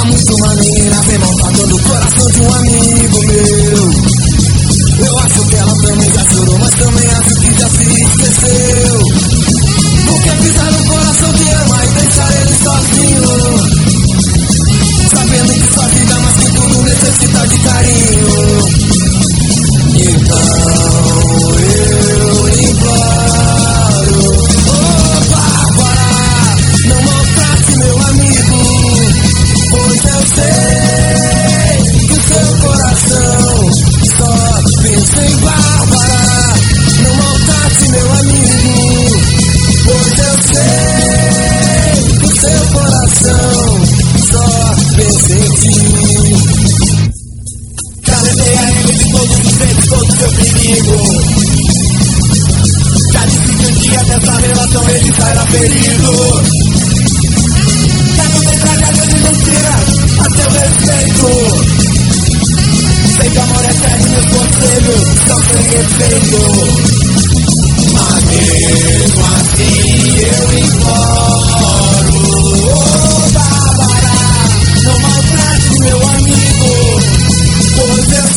muito maneira, vem maltratando o coração de um amigo meu. Eu acho que ela também já chorou, mas também acho que já se esqueceu. Porque pisar no coração que ama e deixar ele sozinho, sabendo que sua vida mais que tudo necessita de carinho. Então eu imploro, oh Bárbara, não maltrate meu amigo, pois eu sei que o seu coração só pensa em Bárbara. Não maltrate meu amigo, pois eu sei que o seu coração só pensa em ti. Já levei a ele de todos os jeitos, todo seu perigo. Já disse que um dia dessa relação ele sairá ferido. Já não tem tragédia de mentira a seu respeito. Sei que amor é cego, meus conselhos são sem efeito. Mas mesmo assim eu imploro, oh Bárbara, não maltrate meu amigo, pois eu